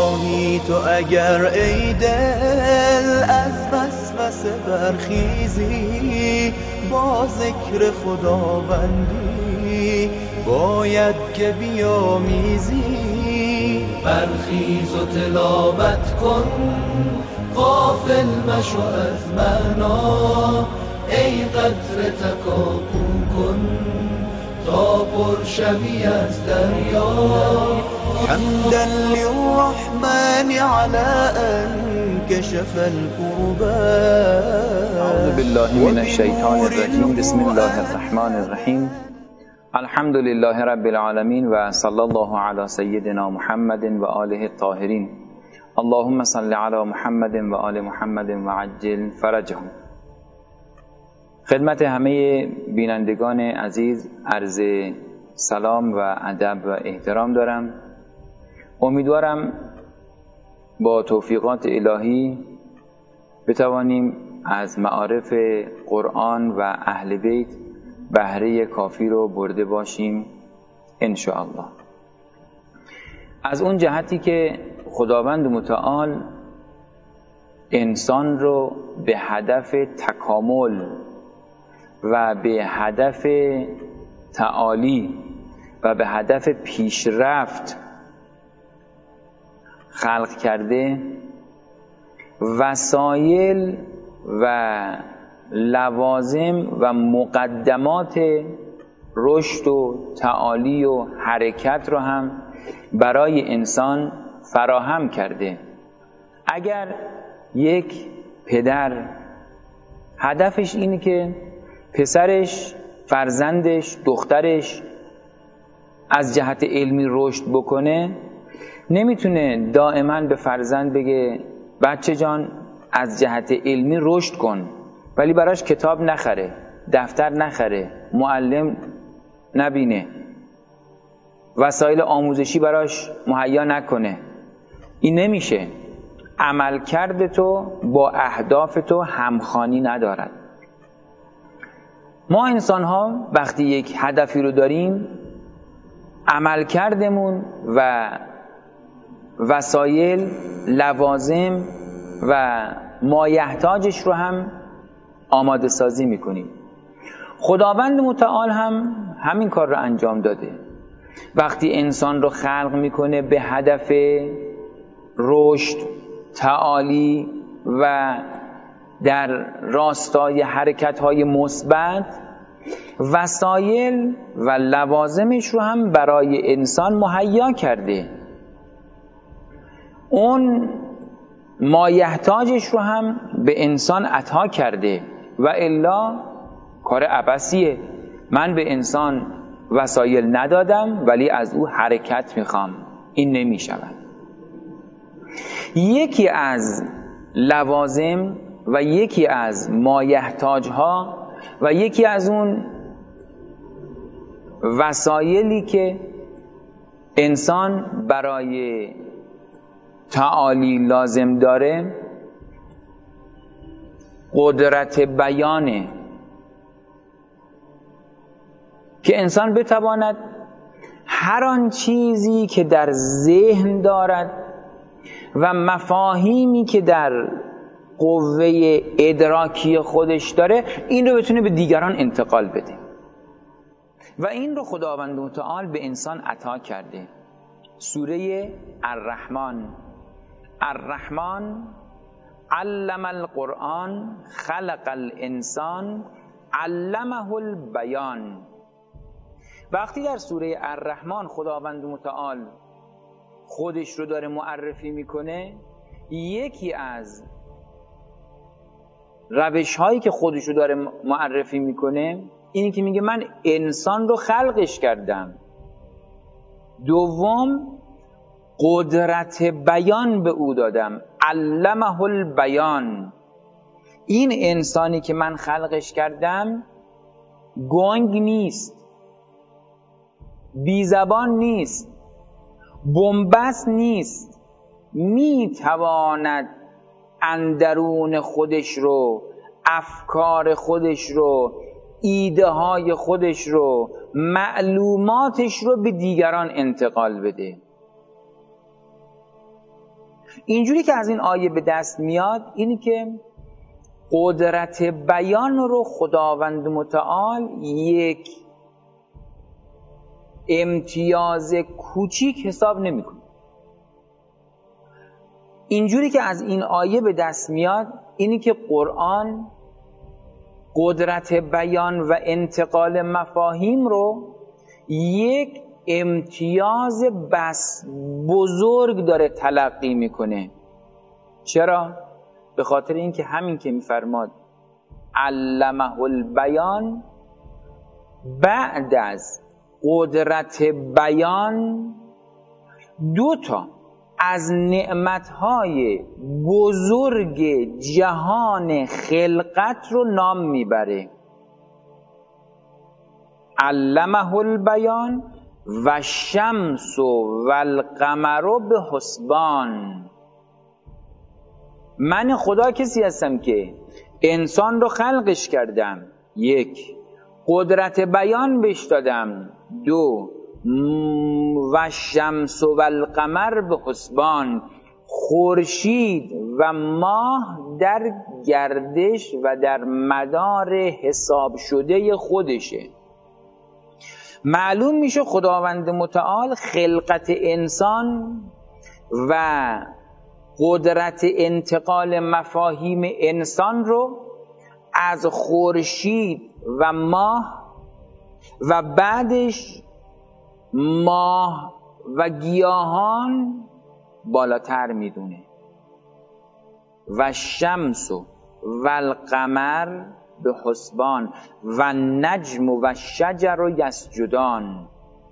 خواهی تو اگر ای دل از وسوسه برخیزی، با ذکر خداوندی باید که بیامیزی. برخیز و تلاوت کن، غافل مشو از معنا، ای قطره تکاپو کن تا پر شوی از دریا. حمدا للرحمن على ان كشف الكربات. اعوذ بالله من الشیطان الرجیم. بسم الله الرحمن الرحیم. الحمد لله رب العالمین و صلی الله علی سیدنا محمد و آله الطاهرین. اللهم صل علی محمد و آل محمد و عجل فرجهم. خدمت همه بینندگان عزیز عرض سلام و ادب و احترام دارم. امیدوارم با توفیقات الهی بتوانیم از معارف قرآن و اهل بیت بهره کافی رو برده باشیم ان شاء الله. از اون جهتی که خداوند متعال انسان رو به هدف تکامل و به هدف تعالی و به هدف پیشرفت خلق کرده، وسایل و لوازم و مقدمات رشد و تعالی و حرکت رو هم برای انسان فراهم کرده. اگر یک پدر هدفش اینه که پسرش، فرزندش، دخترش از جهت علمی رشد بکنه، نمیتونه دائما به فرزند بگه بچه جان از جهت علمی رشد کن، ولی براش کتاب نخره، دفتر نخره، معلم نبینه، وسایل آموزشی براش مهیا نکنه. این نمیشه. عملکرد تو با اهداف تو همخوانی ندارد. ما انسان ها وقتی یک هدفی رو داریم، عملکردمون و وسایل، لوازم و مایحتاجش رو هم آماده سازی میکنیم. خداوند متعال هم همین کار رو انجام داده. وقتی انسان رو خلق میکنه به هدف رشد، تعالی و در راستای حرکت‌های مثبت، وسایل و لوازمش رو هم برای انسان مهیا کرده. اون مایحتاجش رو هم به انسان عطا کرده و الا کار عبثیه. من به انسان وسایل ندادم ولی از او حرکت میخوام. این نمیشود. یکی از لوازم و یکی از مایحتاجها و یکی از اون وسایلی که انسان برای تعالی لازم داره، قدرت بیانه، که انسان بتواند هر آن چیزی که در ذهن دارد و مفاهیمی که در قوه ادراکی خودش داره، این رو بتونه به دیگران انتقال بده. و این رو خداوند متعال به انسان عطا کرده. سوره الرحمن علم القرآن خلق الانسان علمه البیان. وقتی در سوره الرحمن خداوند متعال خودش رو داره معرفی میکنه، یکی از روش هایی که خودش رو داره معرفی میکنه اینی که میگه من انسان رو خلقش کردم. دوم، قدرت بیان به او دادم، علمه البیان. این انسانی که من خلقش کردم گنگ نیست، بی زبان نیست، بن‌بست نیست، میتواند اندرون خودش رو، افکار خودش رو، ایده های خودش رو، معلوماتش رو به دیگران انتقال بده. اینجوری که از این آیه به دست میاد اینی که قدرت بیان رو خداوند متعال یک امتیاز کوچیک حساب نمی‌کنه. اینجوری که از این آیه به دست میاد اینی که قرآن قدرت بیان و انتقال مفاهیم رو یک امتیاز بس بزرگ داره تلقی میکنه. چرا؟ به خاطر اینکه همین که میفرماد علمه البیان، بعد از قدرت بیان دو تا از نعمتهای بزرگ جهان خلقت رو نام میبره. علمه البیان و الشمس و القمر به حسبان. من خدا کسی هستم که انسان رو خلقش کردم، یک، قدرت بیان بهش دادم، دو، و الشمس و القمر به حسبان، خورشید و ماه در گردش و در مدار حساب شده خودشه. معلوم میشه خداوند متعال خلقت انسان و قدرت انتقال مفاهیم انسان رو از خورشید و ماه و بعدش ماه و گیاهان بالاتر میدونه. و الشمس و القمر به حسبان و النجم و الشجر یسجدان.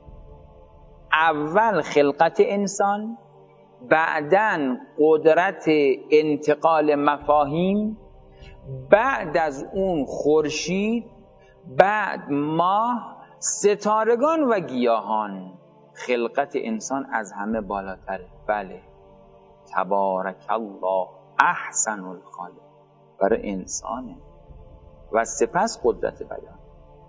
اول خلقت انسان، بعدن قدرت انتقال مفاهیم، بعد از اون خورشید، بعد ماه، ستارگان و گیاهان. خلقت انسان از همه بالاتره. بله، تبارک الله احسن الخالق برای انسانه و سپس قدرت بیان.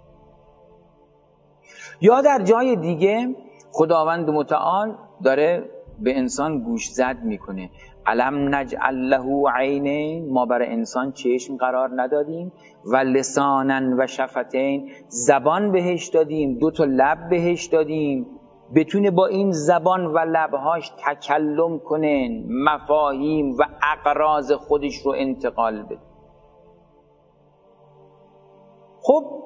یا در جای دیگه خداوند متعال داره به انسان گوش زد میکنه. الم نجعل له عینین، ما برای انسان چشم قرار ندادیم، و لسانا و شفتین، زبان بهش دادیم، دو تا لب بهش دادیم، بتونه با این زبان و لبهاش تکلم کنه، مفاهیم و اغراض خودش رو انتقال بده. خب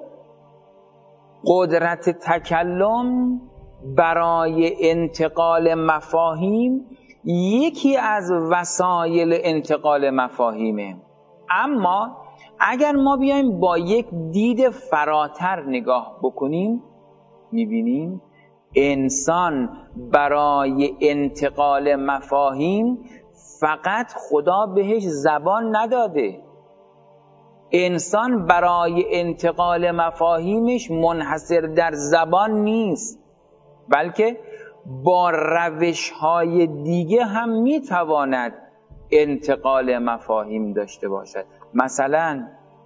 قدرت تکلم برای انتقال مفاهیم یکی از وسایل انتقال مفاهیمه. اما اگر ما بیایم با یک دید فراتر نگاه بکنیم، میبینیم انسان برای انتقال مفاهیم فقط خدا بهش زبان نداده. انسان برای انتقال مفاهیمش منحصر در زبان نیست، بلکه با روش‌های دیگه هم میتواند انتقال مفاهیم داشته باشد. مثلا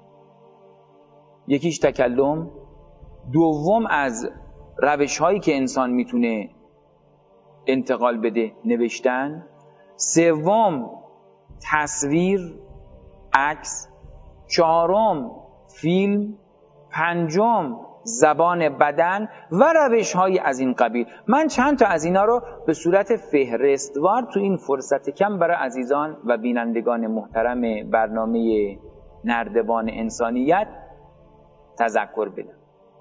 یکیش تکلم، دوم از روش‌هایی که انسان میتونه انتقال بده نوشتن، سوم تصویر، عکس، چهارم فیلم، پنجم زبان بدن و روش‌های از این قبیل. من چند تا از اینا رو به صورت فهرستوار تو این فرصت کم برای عزیزان و بینندگان محترم برنامه نردبان انسانیت تذکر بدم.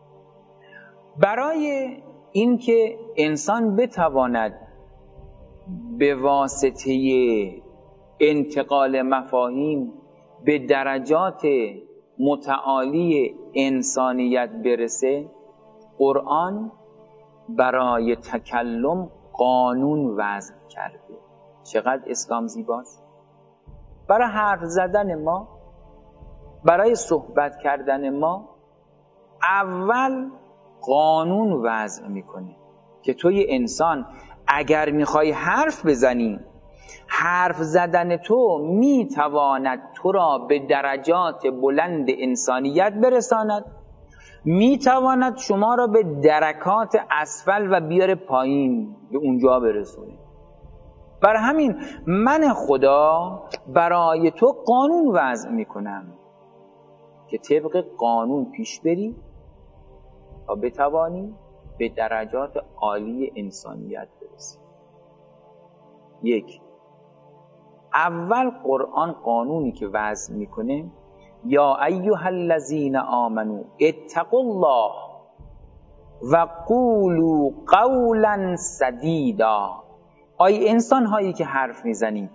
برای اینکه انسان بتواند به واسطه انتقال مفاهیم به درجات متعالی انسانیت برسه، قرآن برای تکلم قانون وضع کرده. چقدر اسلام زیباست! برای حرف زدن ما، برای صحبت کردن ما اول قانون وضع میکنه که توی انسان اگر میخوای حرف بزنی، حرف زدن تو میتواند تو را به درجات بلند انسانیت برساند، میتواند شما را به درکات اسفل و بیاره پایین، به اونجا برسونه. برای همین من خدا برای تو قانون وضع میکنم که طبق قانون پیش بری تا بتوانی به درجات عالی انسانیت برسی. یک، اول قرآن قانونی که وضع میکنه یا ایها الذین آمنوا اتقوا الله و قولوا قولا سدیدا. آی انسان هایی که حرف میزنید،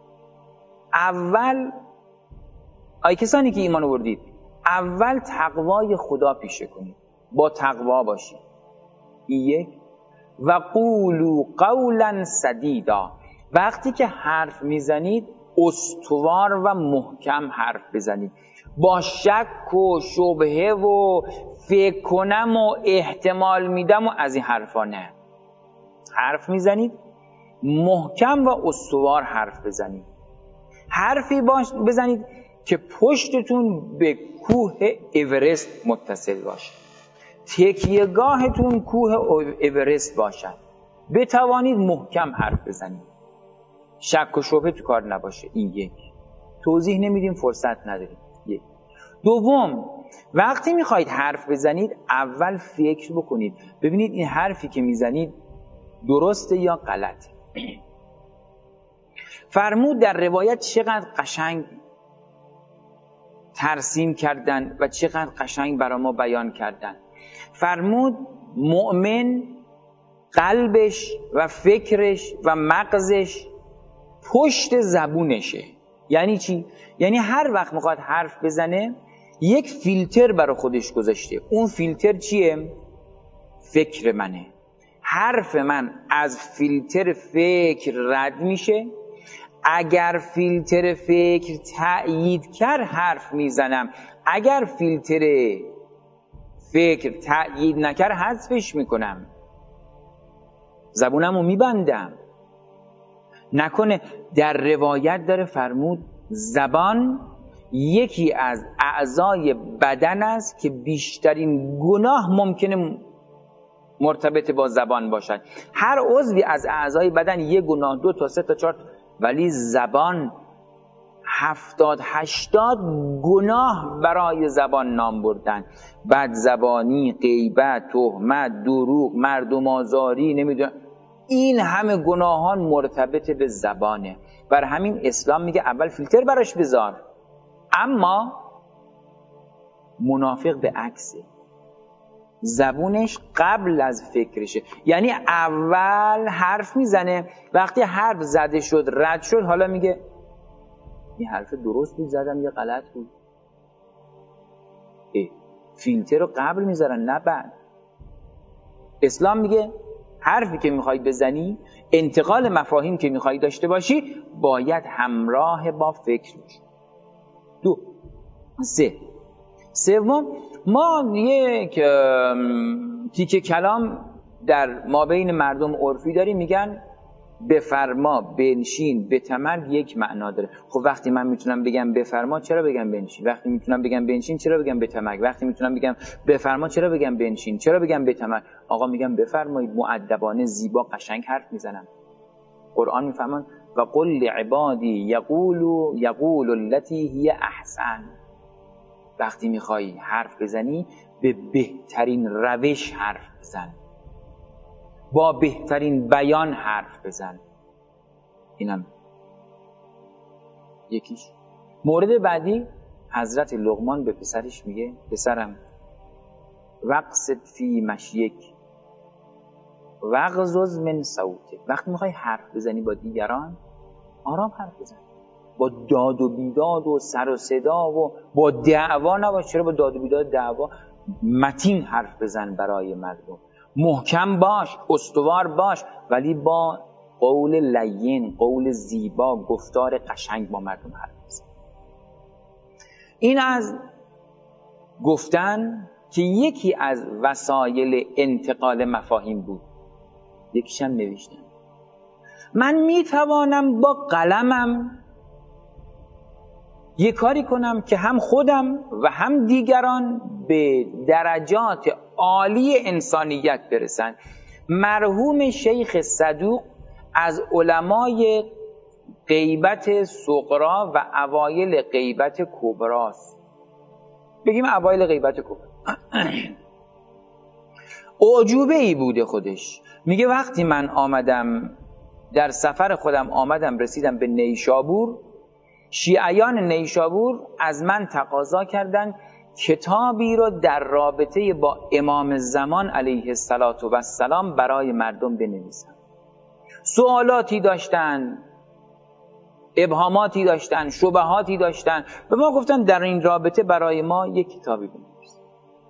اول آی کسانی که ایمان آوردید، اول تقوای خدا پیشه کنید، با تقوا باشید. یک. و قولوا قولا سدیدا، وقتی که حرف میزنید استوار و محکم حرف بزنید، با شک و شبهه و فکر کنم و احتمال میدم و از این حرفا نه. حرف میزنید محکم و استوار حرف بزنید. حرفی بزنید که پشتتون به کوه اورست متصل باشه، تکیهگاهتون کوه اورست باشد، بتوانید محکم حرف بزنید، شک و شبهه تو کار نباشه. این یک. توضیح نمیدیم، فرصت نداریم. یک. دوم، وقتی میخواید حرف بزنید اول فکر بکنید ببینید این حرفی که میزنید درسته یا غلطه. فرمود در روایت چقدر قشنگ ترسیم کردن و چقدر قشنگ برای ما بیان کردن. فرمود مؤمن قلبش و فکرش و مغزش پشت زبونشه. یعنی چی؟ یعنی هر وقت میخواد حرف بزنه یک فیلتر برای خودش گذاشته. اون فیلتر چیه؟ فکر منه. حرف من از فیلتر فکر رد میشه، اگر فیلتر فکر تأیید کرد حرف میزنم، اگر فیلتر فکر تأیید نکرد حذفش میکنم، زبونمو میبندم. نکنه در روایت داره فرمود زبان یکی از اعضای بدن است که بیشترین گناه ممکنه مرتبط با زبان باشد. هر عضوی از اعضای بدن یک گناه، 2 تا 3 تا 4، ولی زبان 70-80 گناه برای زبان نام بردن. بد زبانی، غیبت، تهمت، دروغ، مردم آزاری، نمیدونم، این همه گناهان مرتبط به زبانه. بر همین اسلام میگه اول فیلتر براش بذار. اما منافق به عکسه، زبونش قبل از فکرشه. یعنی اول حرف میزنه، وقتی حرف زده شد رد شد حالا میگه این حرف درست بود زدم یا غلط بود. فیلتر رو قبل میذارن نه بعد. اسلام میگه حرفی که میخوای بزنی، انتقال مفاهیم که میخوای داشته باشی، باید همراه با فکر باشی. 2. 3. سوم، ما یک تیکه کلام در مابین مردم عرفی داریم، میگن بفرما، بنشین، بتمر یک معنا داره. خب وقتی من میتونم بگم بفرما چرا بگم بنشین؟ وقتی میتونم بگم بنشین چرا بگم بتمر؟ وقتی میتونم بگم بفرما چرا بگم بنشین؟ چرا بگم بتمر؟ آقا میگم بفرمایید، مؤدبانه زیبا قشنگ حرف میزنم. قرآن میفهمن و قل لعبادی یقولوا التي هی احسن. وقتی میخوای حرف بزنی به بهترین روش حرف بزن، با بهترین بیان حرف بزن. اینم یکیش. مورد بعدی، حضرت لقمان به پسرش میگه پسرم وقصد فی مشیک وغضض من صوتک. وقتی میخوای حرف بزنی با دیگران آرام حرف بزن، با داد و بیداد و سر و صدا و با دعوا نباش. چرا با داد و بیداد دعوا؟ متین حرف بزن برای مردم، محکم باش، استوار باش، ولی با قول لین، قول زیبا، گفتار قشنگ با مردم حرف بزن. این از گفتن که یکی از وسایل انتقال مفاهیم بود. یکیشم نوشتن. من میتوانم با قلمم یه کاری کنم که هم خودم و هم دیگران به درجات عالی انسانیت برسن. مرحوم شیخ صدوق از علمای غیبت صغرا و اوایل غیبت کبراست. بگیم اوایل غیبت کبرا. اعجوبه ای بوده خودش. میگه وقتی من آمدم در سفر خودم آمدم رسیدم به نیشابور، شیعیان نیشابور از من تقاضا کردند کتابی رو در رابطه با امام زمان علیه السلام برای مردم بنویسم. سوالاتی داشتن، ابهاماتی داشتن، شبهاتی داشتن. به ما گفتن در این رابطه برای ما یک کتابی بنویس.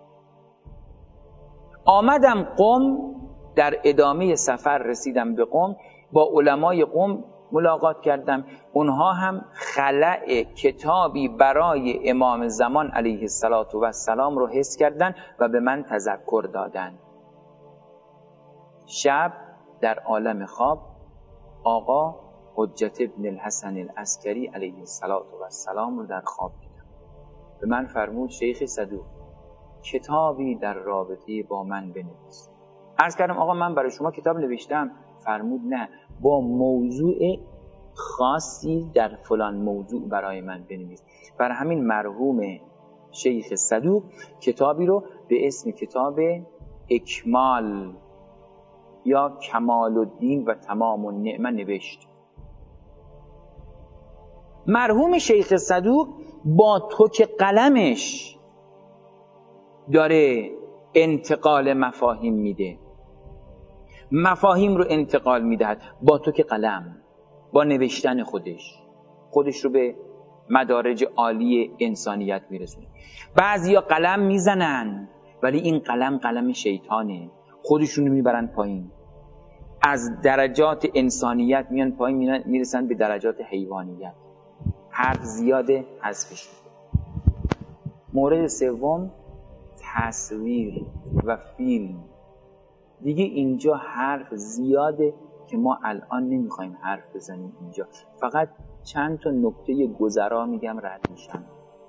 آمدم قم، در ادامه سفر رسیدم به قم، با علمای قم ملاقات کردم. اونها هم خلأ کتابی برای امام زمان علیه السلام رو حس کردن و به من تذکر دادن. شب در عالم خواب آقا حجت ابن الحسن العسکری علیه السلام رو در خواب دیدم. به من فرمود شیخ صدوق کتابی در رابطه با من بنویس. عرض کردم آقا من برای شما کتاب نوشتم. فرمود نه، با موضوع خاصی در فلان موضوع برای من بنویس. برای همین مرحوم شیخ صدوق کتابی رو به اسم کتاب اکمال یا کمال الدین و تمام النعمه نوشت. مرحوم شیخ صدوق با توک قلمش داره انتقال مفاهیم میده، مفاهیم رو انتقال میدهد با توک قلم، با نوشتن خودش رو به مدارج عالی انسانیت میرسونه. بعضیا قلم میزنن ولی این قلم شیطانه، خودشون رو میبرن پایین، از درجات انسانیت میان پایین، میرسن به درجات حیوانیت. حرف زیاده حذفش میده. مورد سوم تصویر و فیلم. دیگه اینجا حرف زیاده که ما الان نمیخوایم حرف بزنیم اینجا، فقط چند تا نکته گذرا میگم رد میشم.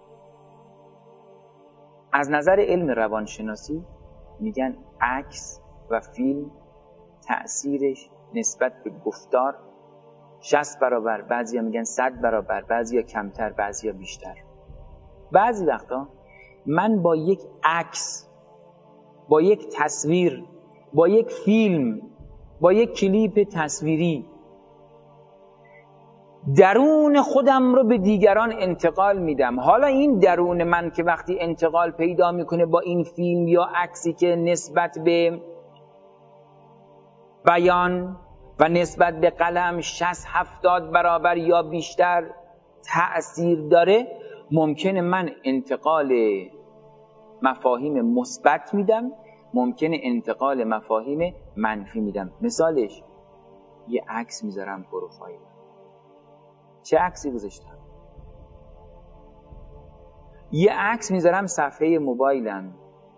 از نظر علم روانشناسی میگن عکس و فیلم تأثیرش نسبت به گفتار 60 برابر، بعضیا میگن 100 برابر، بعضیا کمتر، بعضیا بیشتر. بعضی وقتا من با یک عکس، با یک تصویر، با یک فیلم، با یک کلیپ تصویری درون خودم رو به دیگران انتقال میدم. حالا این درون من که وقتی انتقال پیدا میکنه با این فیلم یا عکسی که نسبت به بیان و نسبت به قلم 60-70 برابر یا بیشتر تأثیر داره، ممکنه من انتقال مفاهیم مثبت میدم، ممکنه انتقال مفاهیم منفی میدم. مثالش یه عکس میذارم پروفایل. چه عکسی گذاشتم؟ یه عکس میذارم صفحه موبایلم.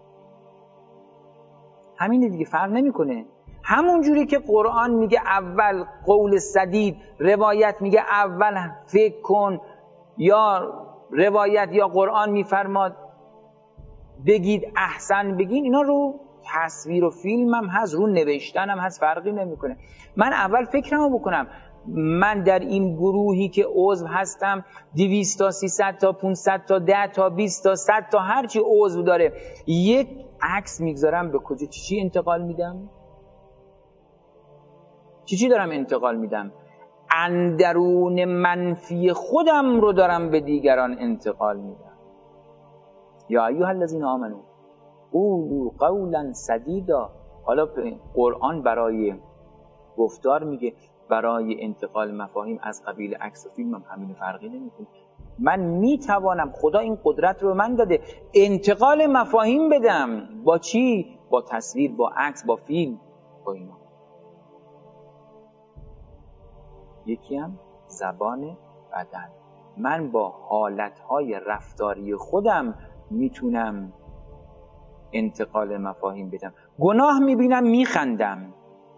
همینه دیگه، فرق نمیکنه. همون جوری که قرآن میگه اول قول سدید، روایت میگه اول فکر کن، یا روایت یا قرآن میفرماد بگید احسن بگین، اینا رو تصویر و فیلم هم هست، رو نوشتن هم هست، فرقی نمیکنه. من اول فکرمو بکنم من در این گروهی که عضو هستم 200 تا 300 تا 500 تا 10 تا 20 تا 100 تا هرچی عضو داره، یک عکس میگذارم به کجا چی انتقال میدم؟ چی دارم انتقال میدم؟ اندرون منفی خودم رو دارم به دیگران انتقال میدم. یا ایها الذین آمنو قولوا قولا سدیدا. حالا قرآن برای گفتار میگه، برای انتقال مفاهیم از قبیل عکس و فیلم هم همین، فرقی نمیکنه. من میتوانم، خدا این قدرت رو من داده، انتقال مفاهیم بدم. با چی؟ با تصویر، با عکس، با فیلم، با اینا. یکی هم زبان بدن. من با حالتهای رفتاری خودم میتونم انتقال مفاهیم بدم. گناه میبینم میخندم،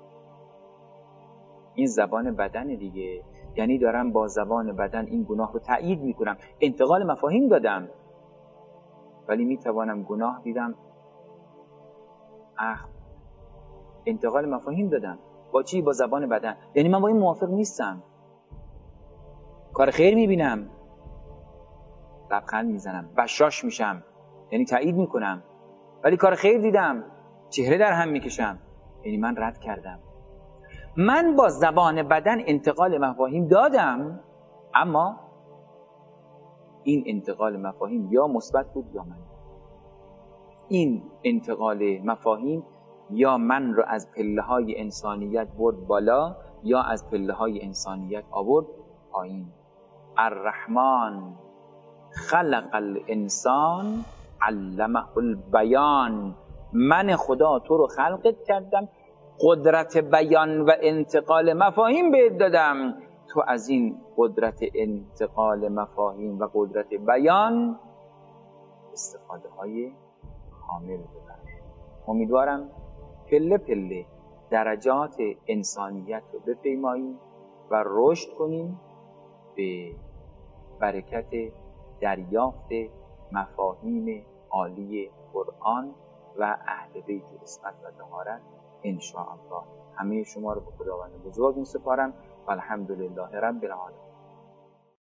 این زبان بدن دیگه، یعنی دارم با زبان بدن این گناه رو تأیید میکنم، انتقال مفاهیم دادم. ولی میتوانم گناه دیدم، انتقال مفاهیم دادم. با چی؟ با زبان بدن. یعنی من با این موافق نیستم، کار خیر میبینم لبخند میزنم، بشاش میشم یعنی تایید میکنم، ولی کار خیر دیدم چهره در هم میکشم یعنی من رد کردم. من با زبان بدن انتقال مفاهیم دادم، اما این انتقال مفاهیم یا مثبت بود یا منفی. این انتقال مفاهیم یا من رو از پله‌های انسانیت برد بالا یا از پله‌های انسانیت آورد پایین. الرحمن خلق الانسان علمه البیان. من خدا تو رو خلقت کردم، قدرت بیان و انتقال مفاهیم بهت دادم، تو از این قدرت انتقال مفاهیم و قدرت بیان استفاده های کامل ببر. امیدوارم پله پله درجات انسانیت رو بپیماییم و رشد کنیم به برکت دریافت مفاهیم عالی قرآن و اهل بیت عصمت و طهارت انشاءالله. همه شما رو به خداوند بزرگ می‌سپارم و الحمدلله رب العالمین.